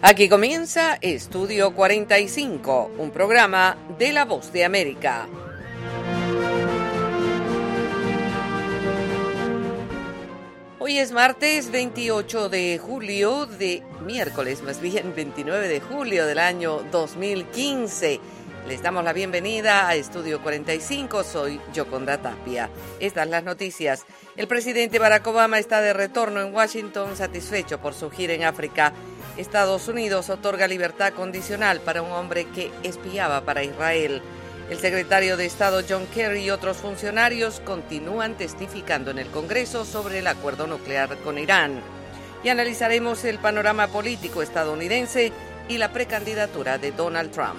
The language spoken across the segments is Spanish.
Aquí comienza Estudio 45, un programa de La Voz de América. Hoy es martes 28 de julio, miércoles 29 de julio del año 2015. Les damos la bienvenida a Estudio 45, soy Yoconda Tapia. Estas las noticias. El presidente Barack Obama está de retorno en Washington, satisfecho por su gira en África. Estados Unidos otorga libertad condicional para un hombre que espiaba para Israel. El secretario de Estado John Kerry y otros funcionarios continúan testificando en el Congreso sobre el acuerdo nuclear con Irán. Y analizaremos el panorama político estadounidense y la precandidatura de Donald Trump.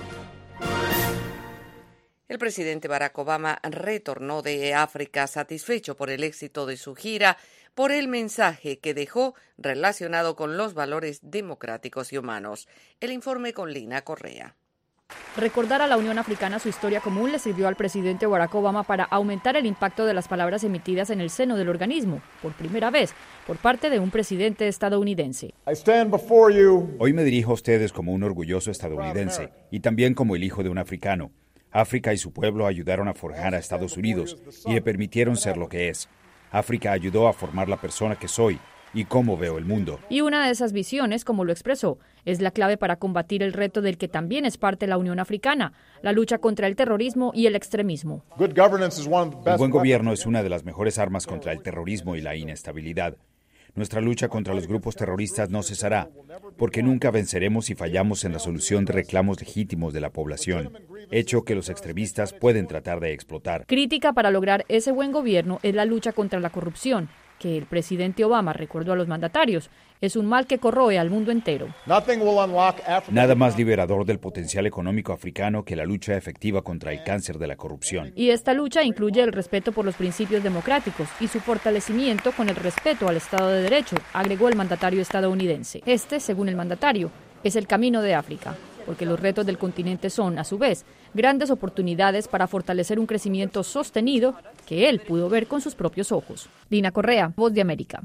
El presidente Barack Obama retornó de África satisfecho por el éxito de su gira, por el mensaje que dejó relacionado con los valores democráticos y humanos. El informe con Lina Correa. Recordar a la Unión Africana su historia común le sirvió al presidente Barack Obama para aumentar el impacto de las palabras emitidas en el seno del organismo, por primera vez, por parte de un presidente estadounidense. Hoy me dirijo a ustedes como un orgulloso estadounidense y también como el hijo de un africano. África y su pueblo ayudaron a forjar a Estados Unidos y le permitieron ser lo que es. África ayudó a formar la persona que soy y cómo veo el mundo. Y una de esas visiones, como lo expresó, es la clave para combatir el reto del que también es parte la Unión Africana, la lucha contra el terrorismo y el extremismo. El buen gobierno es una de las mejores armas contra el terrorismo y la inestabilidad. Nuestra lucha contra los grupos terroristas no cesará, porque nunca venceremos si fallamos en la solución de reclamos legítimos de la población, hecho que los extremistas pueden tratar de explotar. Crítica para lograr ese buen gobierno es la lucha contra la corrupción, que el presidente Obama recordó a los mandatarios, es un mal que corroe al mundo entero. Nada más liberador del potencial económico africano que la lucha efectiva contra el cáncer de la corrupción. Y esta lucha incluye el respeto por los principios democráticos y su fortalecimiento con el respeto al Estado de Derecho, agregó el mandatario estadounidense. Este, según el mandatario, es el camino de África, porque los retos del continente son, a su vez, grandes oportunidades para fortalecer un crecimiento sostenido que él pudo ver con sus propios ojos. Lina Correa, Voz de América.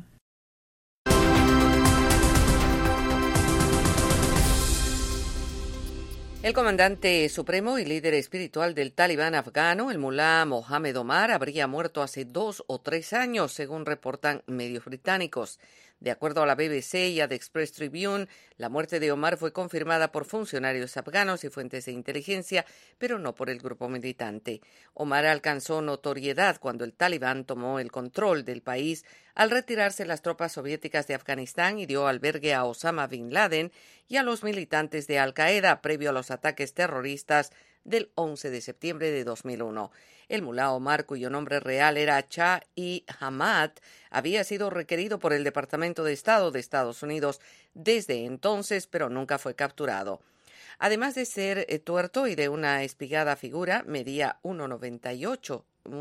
El comandante supremo y líder espiritual del Talibán afgano, el mulá Mohammed Omar, habría muerto hace 2 o 3 años, según reportan medios británicos. De acuerdo a la BBC y a The Express Tribune, la muerte de Omar fue confirmada por funcionarios afganos y fuentes de inteligencia, pero no por el grupo militante. Omar alcanzó notoriedad cuando el Talibán tomó el control del país al retirarse las tropas soviéticas de Afganistán y dio albergue a Osama Bin Laden y a los militantes de Al-Qaeda previo a los ataques terroristas del 11 de septiembre de 2001. El mulá Omar, cuyo nombre real era Shah-e Hamad, había sido requerido por el Departamento de Estado de Estados Unidos desde entonces, pero nunca fue capturado. Además de ser tuerto y de una espigada figura, medía 1,98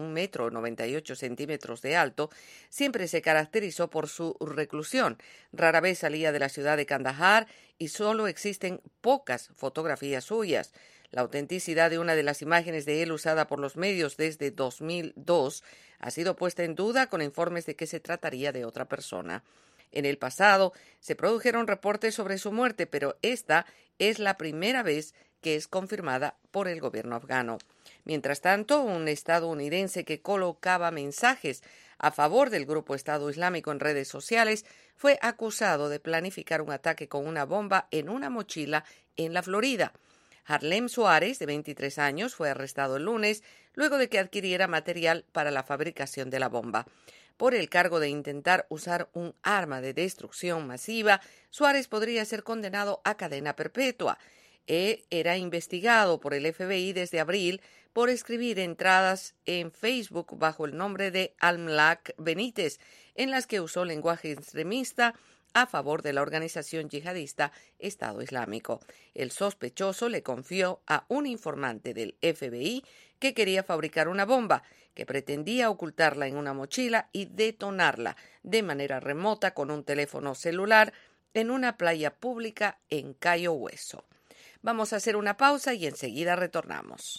centímetros de alto, siempre se caracterizó por su reclusión. Rara vez salía de la ciudad de Kandahar y solo existen pocas fotografías suyas. La autenticidad de una de las imágenes de él usada por los medios desde 2002 ha sido puesta en duda con informes de que se trataría de otra persona. En el pasado se produjeron reportes sobre su muerte, pero esta es la primera vez que es confirmada por el gobierno afgano. Mientras tanto, un estadounidense que colocaba mensajes a favor del grupo Estado Islámico en redes sociales fue acusado de planificar un ataque con una bomba en una mochila en la Florida. Harlem Suárez, de 23 años, fue arrestado el lunes luego de que adquiriera material para la fabricación de la bomba. Por el cargo de intentar usar un arma de destrucción masiva, Suárez podría ser condenado a cadena perpetua. Era investigado por el FBI desde abril por escribir entradas en Facebook bajo el nombre de Almlak Benítez, en las que usó lenguaje extremista a favor de la organización yihadista Estado Islámico. El sospechoso le confió a un informante del FBI que quería fabricar una bomba, que pretendía ocultarla en una mochila y detonarla de manera remota con un teléfono celular en una playa pública en Cayo Hueso. Vamos a hacer una pausa y enseguida retornamos.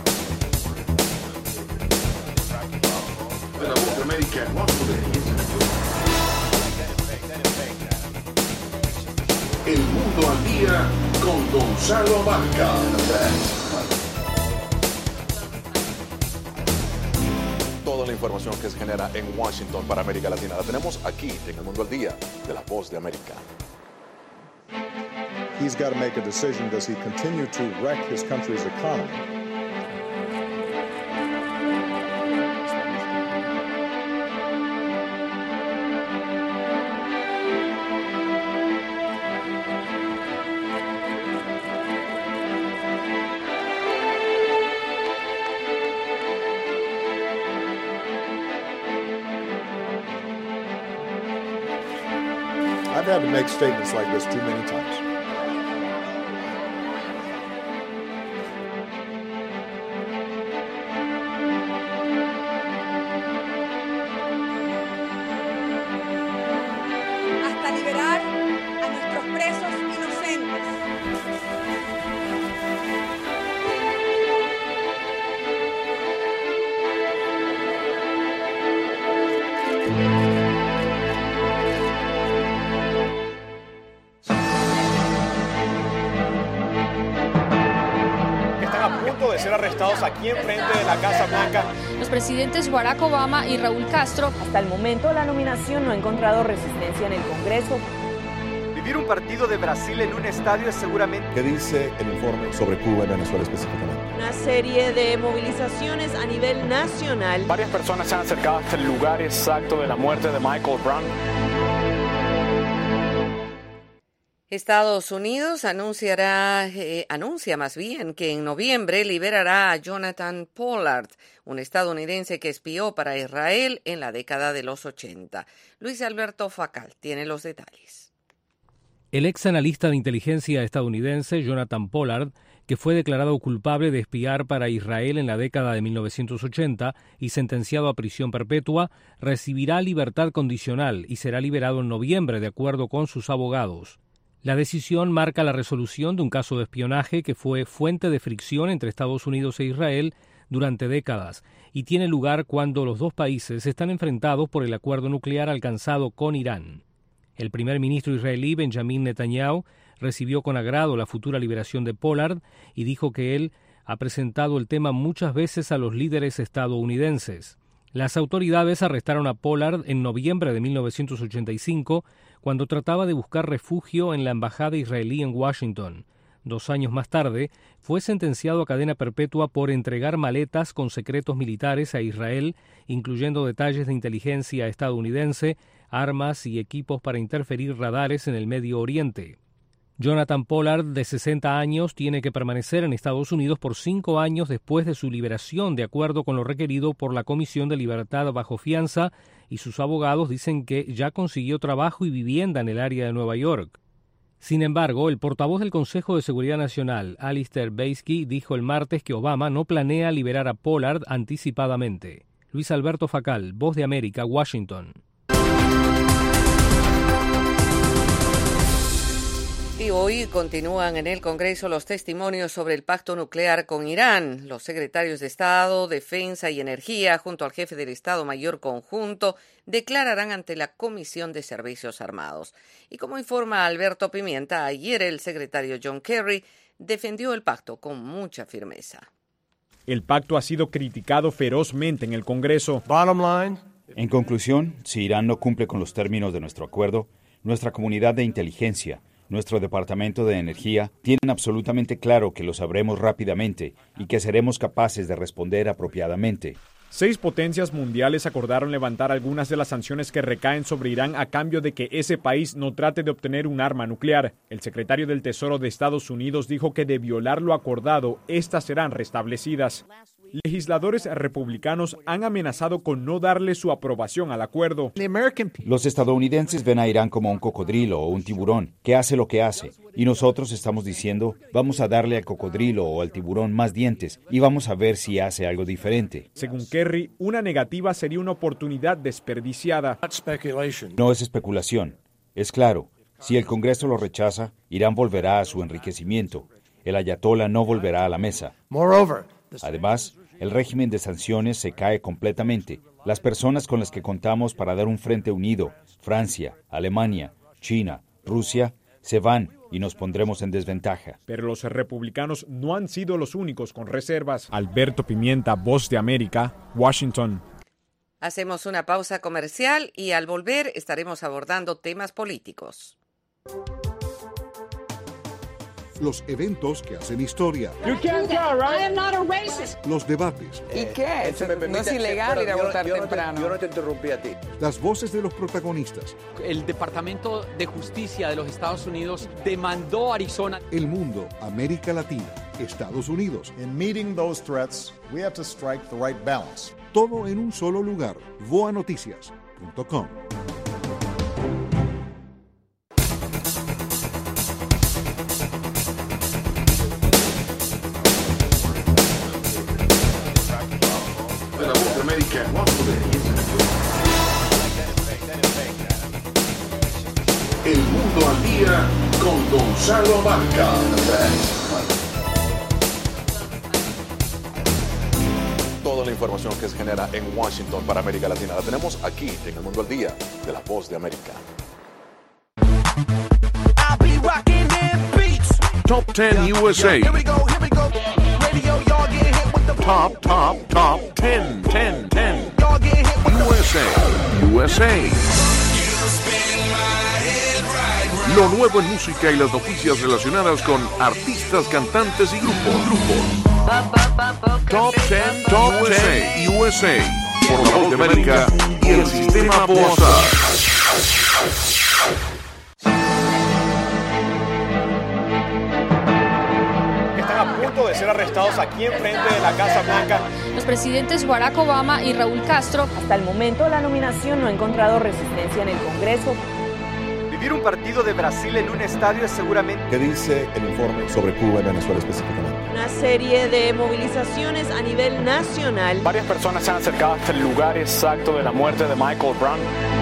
La Voz de América, día con Gonzalo Abarca. Toda la información que se genera en Washington para América Latina la tenemos aquí en El Mundo al Día de La Voz de América. He's got to make a decision. Does he continue to wreck his country's economy? I've had to make statements like this too many times. Hasta liberar a nuestros presos inocentes. De ser arrestados aquí enfrente de la Casa Blanca. Los presidentes Barack Obama y Raúl Castro. Hasta el momento, la nominación no ha encontrado resistencia en el Congreso. Vivir un partido de Brasil en un estadio es seguramente... ¿Qué dice el informe sobre Cuba y Venezuela específicamente? Una serie de movilizaciones a nivel nacional. Varias personas se han acercado hasta el lugar exacto de la muerte de Michael Brown. Estados Unidos anuncia más bien que en noviembre liberará a Jonathan Pollard, un estadounidense que espió para Israel en la década de los 80. Luis Alberto Facal tiene los detalles. El ex analista de inteligencia estadounidense Jonathan Pollard, que fue declarado culpable de espiar para Israel en la década de 1980 y sentenciado a prisión perpetua, recibirá libertad condicional y será liberado en noviembre de acuerdo con sus abogados. La decisión marca la resolución de un caso de espionaje que fue fuente de fricción entre Estados Unidos e Israel durante décadas y tiene lugar cuando los dos países están enfrentados por el acuerdo nuclear alcanzado con Irán. El primer ministro israelí Benjamin Netanyahu recibió con agrado la futura liberación de Pollard y dijo que él ha presentado el tema muchas veces a los líderes estadounidenses. Las autoridades arrestaron a Pollard en noviembre de 1985 cuando trataba de buscar refugio en la embajada israelí en Washington. 2 años más tarde, fue sentenciado a cadena perpetua por entregar maletas con secretos militares a Israel, incluyendo detalles de inteligencia estadounidense, armas y equipos para interferir radares en el Medio Oriente. Jonathan Pollard, de 60 años, tiene que permanecer en Estados Unidos por 5 años después de su liberación, de acuerdo con lo requerido por la Comisión de Libertad bajo fianza, y sus abogados dicen que ya consiguió trabajo y vivienda en el área de Nueva York. Sin embargo, el portavoz del Consejo de Seguridad Nacional, Alistair Beisky, dijo el martes que Obama no planea liberar a Pollard anticipadamente. Luis Alberto Facal, Voz de América, Washington. Y hoy continúan en el Congreso los testimonios sobre el pacto nuclear con Irán. Los secretarios de Estado, Defensa y Energía, junto al jefe del Estado Mayor Conjunto, declararán ante la Comisión de Servicios Armados. Y como informa Alberto Pimienta, ayer el secretario John Kerry defendió el pacto con mucha firmeza. El pacto ha sido criticado ferozmente en el Congreso. En conclusión, si Irán no cumple con los términos de nuestro acuerdo, nuestra comunidad de inteligencia, nuestro Departamento de Energía, tienen absolutamente claro que lo sabremos rápidamente y que seremos capaces de responder apropiadamente. 6 potencias mundiales acordaron levantar algunas de las sanciones que recaen sobre Irán a cambio de que ese país no trate de obtener un arma nuclear. El secretario del Tesoro de Estados Unidos dijo que de violar lo acordado, estas serán restablecidas. Legisladores republicanos han amenazado con no darle su aprobación al acuerdo. Los estadounidenses ven a Irán como un cocodrilo o un tiburón, que hace lo que hace. Y nosotros estamos diciendo, vamos a darle al cocodrilo o al tiburón más dientes y vamos a ver si hace algo diferente. Según Kerry, una negativa sería una oportunidad desperdiciada. No es especulación. Es claro, si el Congreso lo rechaza, Irán volverá a su enriquecimiento. El ayatolá no volverá a la mesa. Además, el régimen de sanciones se cae completamente. Las personas con las que contamos para dar un frente unido, Francia, Alemania, China, Rusia, Se van y nos pondremos en desventaja. Pero los republicanos no han sido los únicos con reservas. Alberto Pimienta, Voz de América, Washington. Hacemos una pausa comercial y al volver estaremos abordando temas políticos. Los eventos que hacen historia. You can't tell, right? I am not a racist. Los debates. ¿Y qué? No es ilegal ir a votar temprano. Yo no te interrumpí a ti. Las voces de los protagonistas. El Departamento de Justicia de los Estados Unidos demandó a Arizona. El mundo, América Latina, Estados Unidos. In meeting those threats, we have to strike the right balance. Todo en un solo lugar. voanoticias.com. El Mundo al Día con Gonzalo Abarca. Toda la información que se genera en Washington para América Latina la tenemos aquí en El Mundo al Día de La Voz de América. Top 10 USA. Top 10. USA. Lo nuevo en música y las noticias relacionadas con artistas, cantantes y grupos. Top 10 USA. Por La Voz de América y el sistema Boasa. A punto de ser arrestados aquí enfrente de la Casa Blanca. Los presidentes Barack Obama y Raúl Castro. Hasta el momento, la nominación no ha encontrado resistencia en el Congreso. Vivir un partido de Brasil en un estadio es seguramente... ¿Qué dice el informe sobre Cuba y Venezuela específicamente? Una serie de movilizaciones a nivel nacional. Varias personas se han acercado hasta el lugar exacto de la muerte de Michael Brown.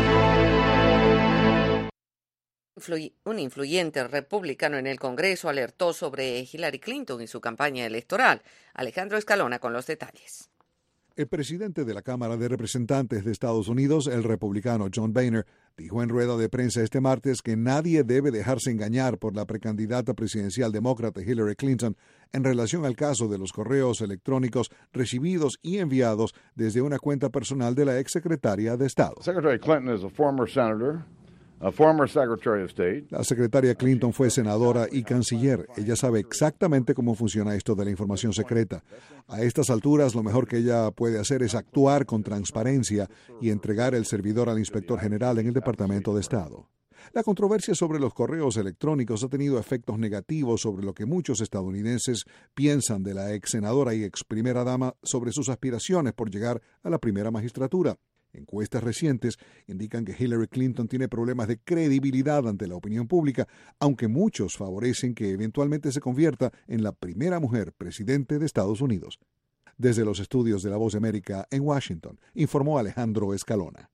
Un influyente republicano en el Congreso alertó sobre Hillary Clinton y su campaña electoral. Alejandro Escalona con los detalles. El presidente de la Cámara de Representantes de Estados Unidos, el republicano John Boehner, dijo en rueda de prensa este martes que nadie debe dejarse engañar por la precandidata presidencial demócrata Hillary Clinton en relación al caso de los correos electrónicos recibidos y enviados desde una cuenta personal de la exsecretaria de Estado. Secretary Clinton is a former senator. A former Secretary of State. La secretaria Clinton fue senadora y canciller. Ella sabe exactamente cómo funciona esto de la información secreta. A estas alturas, lo mejor que ella puede hacer es actuar con transparencia y entregar el servidor al inspector general en el Departamento de Estado. La controversia sobre los correos electrónicos ha tenido efectos negativos sobre lo que muchos estadounidenses piensan de la ex senadora y ex primera dama sobre sus aspiraciones por llegar a la primera magistratura. Encuestas recientes indican que Hillary Clinton tiene problemas de credibilidad ante la opinión pública, aunque muchos favorecen que eventualmente se convierta en la primera mujer presidente de Estados Unidos. Desde los estudios de La Voz de América en Washington, informó Alejandro Escalona.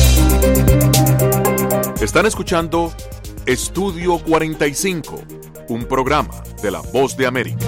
Están escuchando Estudio 45, un programa de La Voz de América.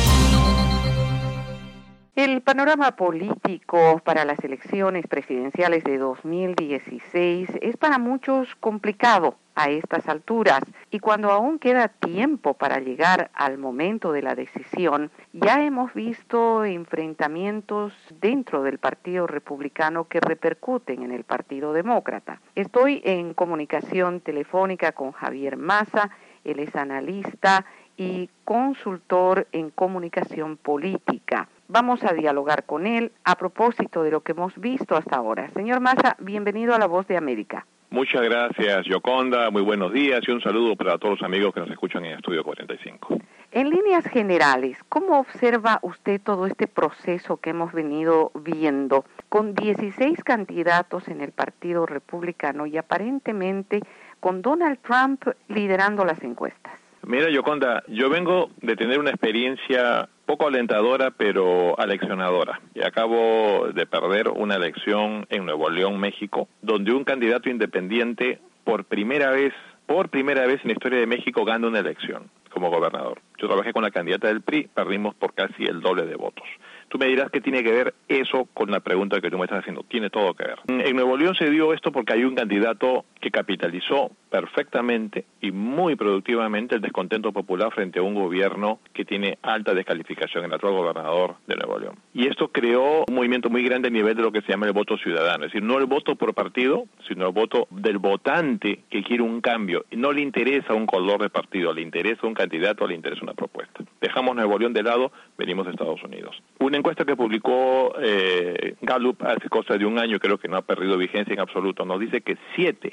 El panorama político para las elecciones presidenciales de 2016 es para muchos complicado a estas alturas y cuando aún queda tiempo para llegar al momento de la decisión, ya hemos visto enfrentamientos dentro del Partido Republicano que repercuten en el Partido Demócrata. Estoy en comunicación telefónica con Javier Massa, él es analista y consultor en comunicación política. Vamos a dialogar con él a propósito de lo que hemos visto hasta ahora. Señor Massa, bienvenido a La Voz de América. Muchas gracias, Yoconda. Muy buenos días y un saludo para todos los amigos que nos escuchan en Estudio 45. En líneas generales, ¿cómo observa usted todo este proceso que hemos venido viendo con 16 candidatos en el Partido Republicano y aparentemente con Donald Trump liderando las encuestas? Mira, Yoconda, yo vengo de tener una experiencia poco alentadora, pero aleccionadora. Y acabo de perder una elección en Nuevo León, México, donde un candidato independiente por primera vez en la historia de México gana una elección como gobernador. Yo trabajé con la candidata del PRI, perdimos por casi el doble de votos. Tú me dirás qué tiene que ver eso con la pregunta que tú me estás haciendo. Tiene todo que ver. En Nuevo León se dio esto porque hay un candidato que capitalizó perfectamente y muy productivamente el descontento popular frente a un gobierno que tiene alta descalificación, el actual gobernador de Nuevo León. Y esto creó un movimiento muy grande a nivel de lo que se llama el voto ciudadano, es decir, no el voto por partido, sino el voto del votante que quiere un cambio. No le interesa un color de partido, le interesa un candidato, le interesa una propuesta. Dejamos Nuevo León de lado, venimos a Estados Unidos. Una encuesta que publicó Gallup hace cosa de un año, creo que no ha perdido vigencia en absoluto, nos dice que 7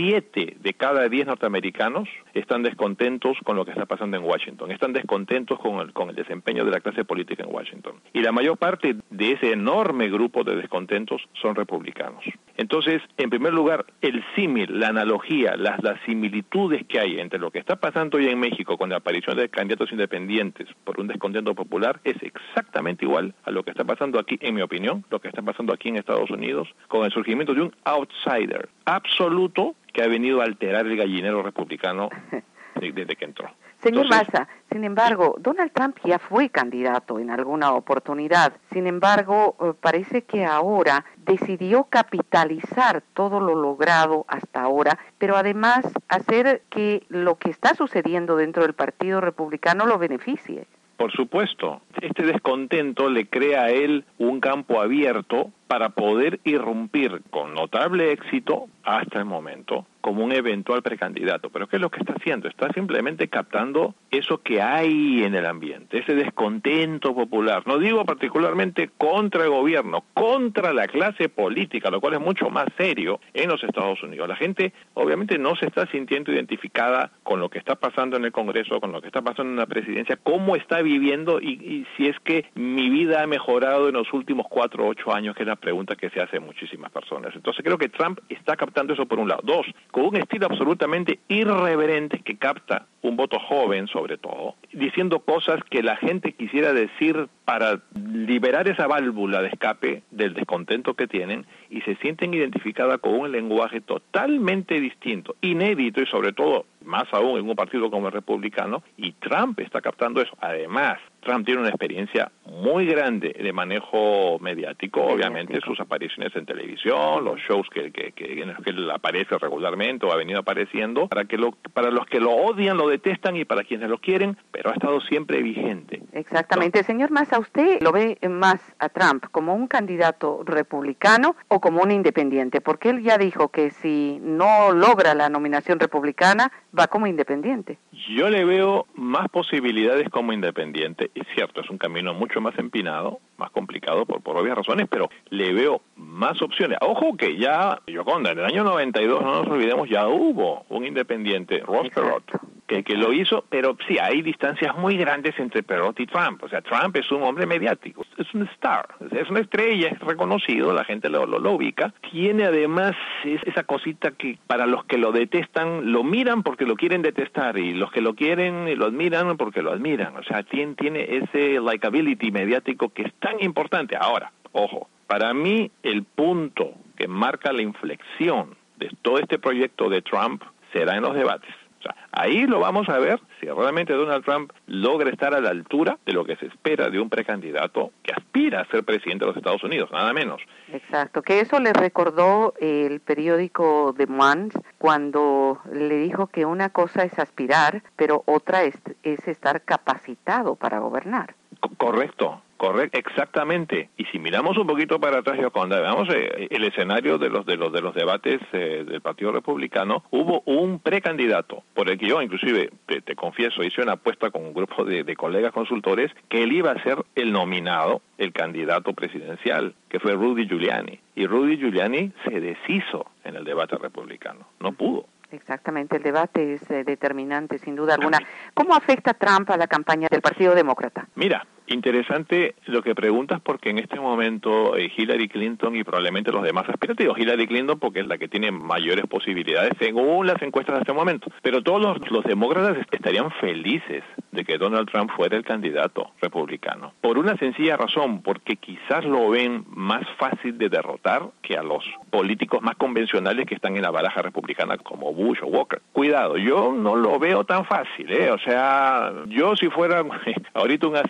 de cada 10 norteamericanos están descontentos con lo que está pasando en Washington, están descontentos con el desempeño de la clase política en Washington. Y la mayor parte de ese enorme grupo de descontentos son republicanos. Entonces, en primer lugar, el símil, la analogía, las similitudes que hay entre lo que está pasando hoy en México con la aparición de candidatos independientes por un descontento popular es exactamente igual a lo que está pasando aquí, en mi opinión, lo que está pasando aquí en Estados Unidos con el surgimiento de un outsider absoluto que ha venido a alterar el gallinero republicano desde que entró. Señor Maza, sin embargo, Donald Trump ya fue candidato en alguna oportunidad. Sin embargo, parece que ahora decidió capitalizar todo lo logrado hasta ahora, pero además hacer que lo que está sucediendo dentro del Partido Republicano lo beneficie. Por supuesto, este descontento le crea a él un campo abierto para poder irrumpir con notable éxito hasta el momento como un eventual precandidato. Pero ¿qué es lo que está haciendo? Está simplemente captando eso que hay en el ambiente, ese descontento popular. No digo particularmente contra el gobierno, contra la clase política, lo cual es mucho más serio en los Estados Unidos. La gente obviamente no se está sintiendo identificada con lo que está pasando en el Congreso, con lo que está pasando en la presidencia, cómo está viviendo y si es que mi vida ha mejorado en los últimos 4 o 8 años, que es la pregunta que se hace muchísimas personas. Entonces creo que Trump está captando eso por un lado. 2, con un estilo absolutamente irreverente que capta un voto joven sobre todo, diciendo cosas que la gente quisiera decir para liberar esa válvula de escape del descontento que tienen y se sienten identificadas con un lenguaje totalmente distinto, inédito y sobre todo, más aún en un partido como el republicano, y Trump está captando eso. Además, Trump tiene una experiencia muy grande de manejo mediático, obviamente sus apariciones en televisión, los shows en los que él aparece regularmente o ha venido apareciendo, para los que lo odian, lo detestan y para quienes lo quieren, pero ha estado siempre vigente. Exactamente. ¿No? Señor Massa, ¿usted lo ve más a Trump como un candidato republicano o como un independiente? Porque él ya dijo que si no logra la nominación republicana, va como independiente. Yo le veo más posibilidades como independiente. Es cierto, es un camino mucho más empinado, más complicado por obvias razones, pero le veo más opciones. Ojo que ya, Yoconda, en el año 92, no nos olvidemos, ya hubo un independiente, Ross Perot, que lo hizo, pero sí, hay distancias muy grandes entre Perot y Trump. O sea, Trump es un hombre mediático, es un star, es una estrella, es reconocido, la gente lo ubica. Tiene además esa cosita que para los que lo detestan, lo miran porque lo quieren detestar, y los que lo quieren lo admiran porque lo admiran. O sea, tiene ese likability mediático que es tan importante. Ahora, ojo, para mí el punto que marca la inflexión de todo este proyecto de Trump será en los debates. O sea, ahí lo vamos a ver si realmente Donald Trump logra estar a la altura de lo que se espera de un precandidato que aspira a ser presidente de los Estados Unidos, nada menos. Exacto, que eso le recordó el periódico The Monde cuando le dijo que una cosa es aspirar, pero otra es estar capacitado para gobernar. Correcto, exactamente. Y si miramos un poquito para atrás, Yoconda, veamos el escenario de los debates del Partido Republicano. Hubo un precandidato por el que yo, inclusive, te confieso, hice una apuesta con un grupo de colegas consultores que él iba a ser el nominado, el candidato presidencial, que fue Rudy Giuliani. Y Rudy Giuliani se deshizo en el debate republicano, no pudo. Exactamente, el debate es determinante, sin duda alguna. ¿Cómo afecta Trump a la campaña del Partido Demócrata? Mira, interesante lo que preguntas, porque en este momento Hillary Clinton y probablemente los demás aspirantes, Hillary Clinton porque es la que tiene mayores posibilidades según las encuestas de este momento, pero todos los demócratas estarían felices de que Donald Trump fuera el candidato republicano, por una sencilla razón, porque quizás lo ven más fácil de derrotar que a los políticos más convencionales que están en la baraja republicana como Bush o Walker. Cuidado, yo no lo veo tan fácil, o sea, yo si fuera ahorita un asesor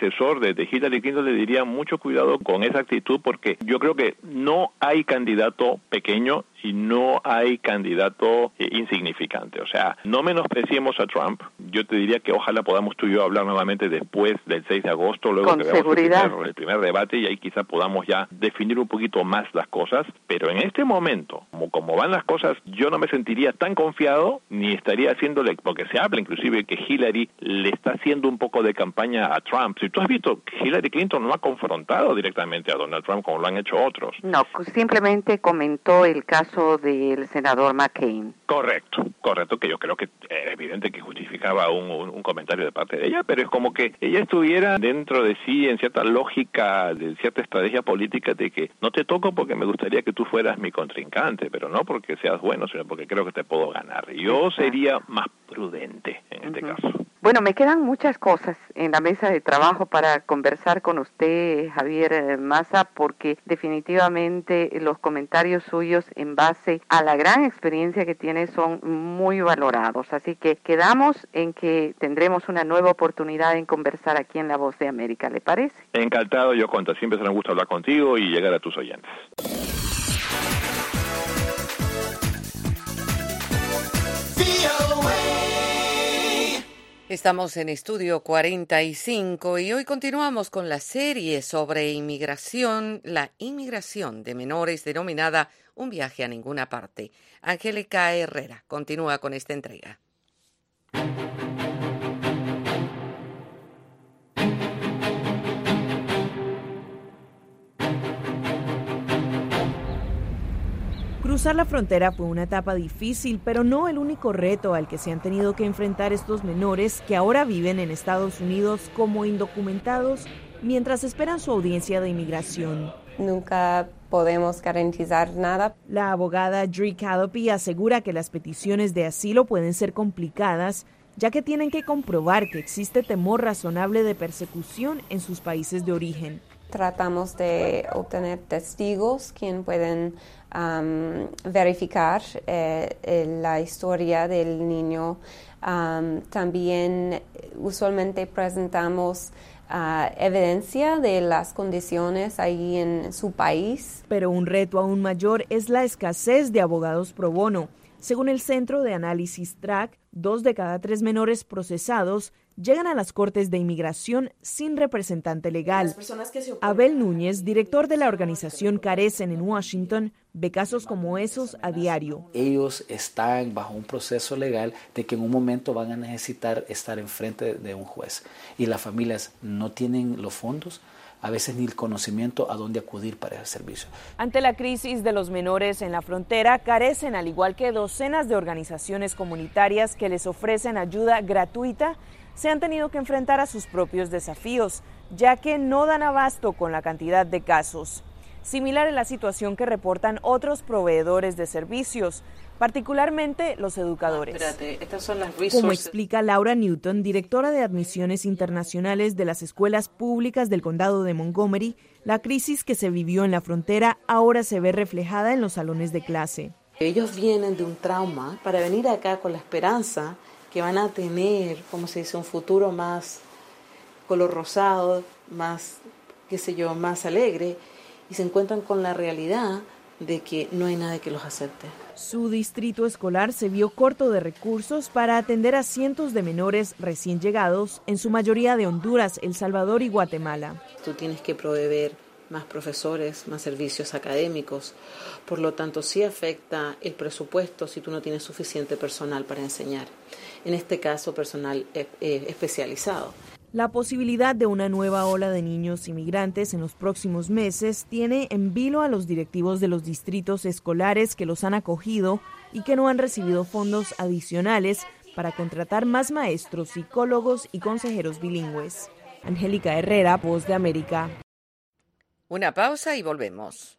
de Hillary Clinton, le diría mucho cuidado con esa actitud, porque yo creo que no hay candidato pequeño y no hay candidato insignificante. O sea, no menospreciemos a Trump. Yo te diría que ojalá podamos tú y yo hablar nuevamente después del 6 de agosto, luego con que veamos seguridad el primer debate, y ahí quizá podamos ya definir un poquito más las cosas. Pero en este momento, como van las cosas, yo no me sentiría tan confiado, ni estaría haciéndole, porque se habla inclusive que Hillary le está haciendo un poco de campaña a Trump. Si tú has visto, Hillary Clinton no ha confrontado directamente a Donald Trump como lo han hecho otros. No, simplemente comentó el caso del senador McCain. Correcto, que yo creo que era evidente que justificaba un comentario de parte de ella, pero es como que ella estuviera dentro de sí en cierta lógica, de cierta estrategia política de que no te toco porque me gustaría que tú fueras mi contrincante, pero no porque seas bueno, sino porque creo que te puedo ganar. Yo sería más prudente en este caso. Bueno, me quedan muchas cosas en la mesa de trabajo para conversar con usted, Javier Mazza, porque definitivamente los comentarios suyos en base a la gran experiencia que tiene son muy valorados. Así que quedamos en que tendremos una nueva oportunidad en conversar aquí en La Voz de América, ¿le parece? Encantado, Yoconda. Siempre será un gusto hablar contigo y llegar a tus oyentes. Estamos en Estudio 45 y hoy continuamos con la serie sobre inmigración, la inmigración de menores denominada Un viaje a ninguna parte. Angélica Herrera continúa con esta entrega. Cruzar la frontera fue una etapa difícil, pero no el único reto al que se han tenido que enfrentar estos menores que ahora viven en Estados Unidos como indocumentados mientras esperan su audiencia de inmigración. Nunca podemos garantizar nada. La abogada Dree Calopy asegura que las peticiones de asilo pueden ser complicadas, ya que tienen que comprobar que existe temor razonable de persecución en sus países de origen. Tratamos de obtener testigos quien pueden verificar la historia del niño. También usualmente presentamos evidencia de las condiciones ahí en su país. Pero un reto aún mayor es la escasez de abogados pro bono. Según el Centro de Análisis Track, 2 de cada 3 menores procesados llegan a las cortes de inmigración sin representante legal. Abel Núñez, director de la organización Carecen en Washington, ve casos como esos a diario. Ellos están bajo un proceso legal de que en un momento van a necesitar estar enfrente de un juez y las familias no tienen los fondos, a veces ni el conocimiento a dónde acudir para ese servicio. Ante la crisis de los menores en la frontera, Carecen, al igual que docenas de organizaciones comunitarias que les ofrecen ayuda gratuita, se han tenido que enfrentar a sus propios desafíos, ya que no dan abasto con la cantidad de casos. Similar es la situación que reportan otros proveedores de servicios, particularmente los educadores. Estas son las Como explica Laura Newton, directora de admisiones internacionales de las escuelas públicas del condado de Montgomery, la crisis que se vivió en la frontera ahora se ve reflejada en los salones de clase. Ellos vienen de un trauma para venir acá con la esperanza que van a tener, como se dice, un futuro más color rosado, más, más alegre, y se encuentran con la realidad de que no hay nadie que los acepte. Su distrito escolar se vio corto de recursos para atender a cientos de menores recién llegados, en su mayoría de Honduras, El Salvador y Guatemala. Tú tienes que proveer más profesores, más servicios académicos, por lo tanto sí afecta el presupuesto si tú no tienes suficiente personal para enseñar, en este caso personal especializado. La posibilidad de una nueva ola de niños inmigrantes en los próximos meses tiene en vilo a los directivos de los distritos escolares que los han acogido y que no han recibido fondos adicionales para contratar más maestros, psicólogos y consejeros bilingües. Angélica Herrera, Voz de América. Una pausa y volvemos.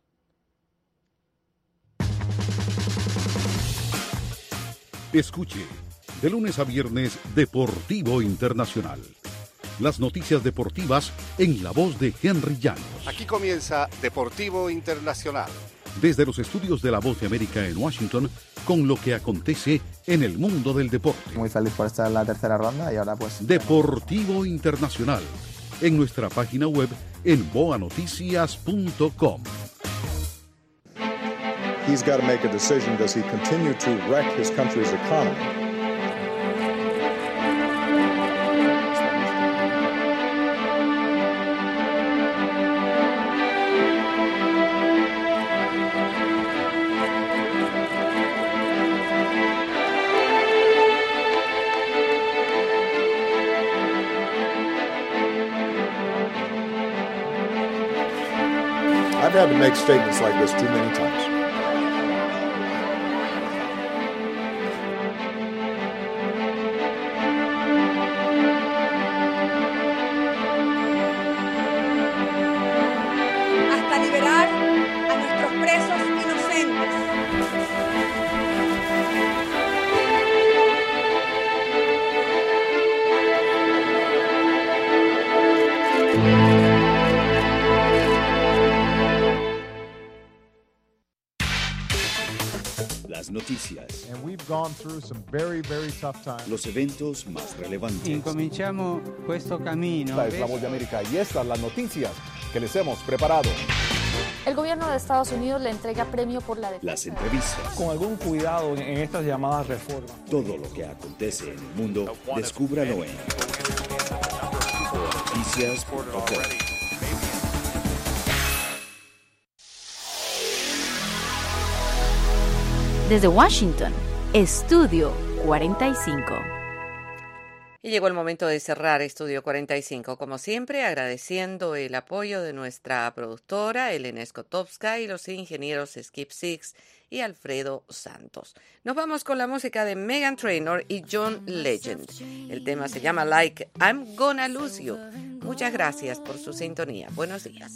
Escuche, de lunes a viernes, Deportivo Internacional. Las noticias deportivas en la voz de Henry Llanos. Aquí comienza Deportivo Internacional. Desde los estudios de La Voz de América en Washington, con lo que acontece en el mundo del deporte. Muy feliz por estar en la tercera ronda y ahora pues... Deportivo Internacional, en nuestra página web en boanoticias.com. He's got to make a decision. Does he continue to wreck his country's economy? I've had to make statements like this too many times. Hasta liberar a nuestros presos inocentes. Las noticias. And we've gone through some very, very tough times. Los eventos más relevantes. Incominciamo questo cammino. Esta es La Voz de América y estas las noticias que les hemos preparado. El gobierno de Estados Unidos le entrega premio por la defensa. Las entrevistas. Con algún cuidado en estas llamadas reformas. Todo lo que acontece en el mundo, descúbralo en boanoticias.com. Desde Washington, Estudio 45. Y llegó el momento de cerrar Estudio 45, como siempre, agradeciendo el apoyo de nuestra productora, Elena Skotowska, y los ingenieros Skip Six y Alfredo Santos. Nos vamos con la música de Meghan Trainor y John Legend. El tema se llama Like I'm Gonna Lose You. Muchas gracias por su sintonía. Buenos días.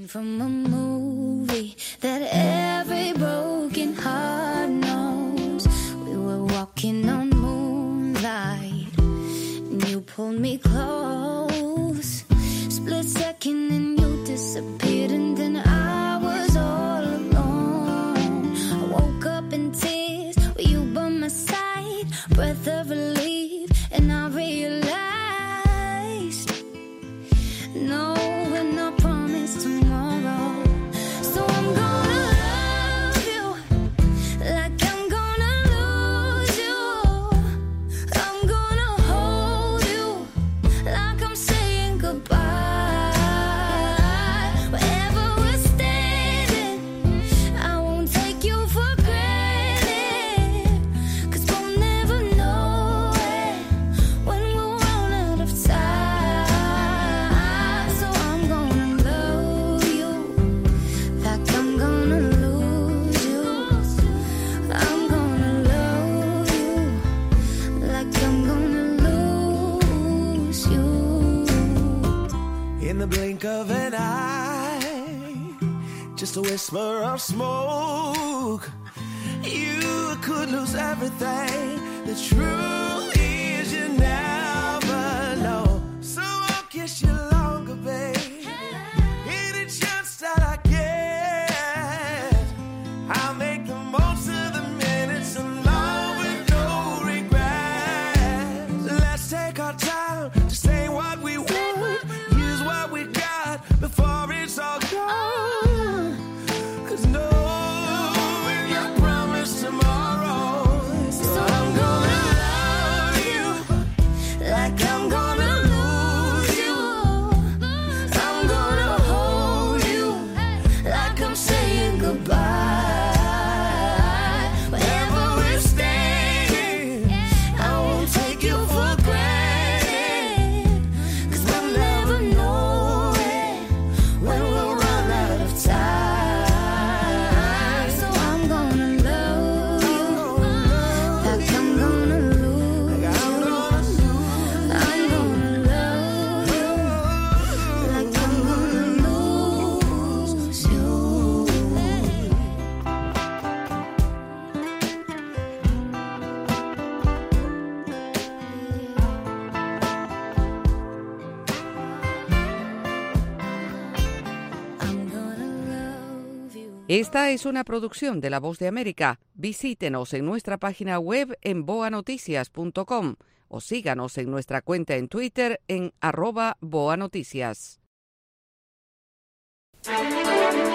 Walking on moonlight, and you pulled me close. Split second and you disappeared, and then I was all alone. I woke up in tears with you by my side, breath of relief, and I realized no, we're not promised tomorrow. So I'm gonna love you like I'm gonna lose you. I'm gonna hold you like I'm saying goodbye. Wherever we're standing, I won't take you for granted, 'cause we'll never know it when we'll run out of time. So I'm gonna love you like I'm gonna lose you. I'm gonna love you like I'm gonna lose you. In the blink of an eye, just a whisper of smoke, you could lose everything. The truth is you never know. So I'll kiss you longer, babe. Any chance that I get, I'll make the most of the minutes alone with no regrets. Let's take our time to say what we want, use what we got before it's all gone. 'Cause no, we're not promised tomorrow. So I'm gonna love you like I'm gonna lose you. I'm gonna hold you like I'm saying goodbye. Wherever we're standing, I won't take you for granted, 'cause we'll never know it when we'll run out of time. So I'm gonna love you like I'm gonna lose you. I'm gonna love you like I'm gonna lose you. Esta es una producción de La Voz de América. Visítenos en nuestra página web en boanoticias.com o síganos en nuestra cuenta en Twitter en @boanoticias.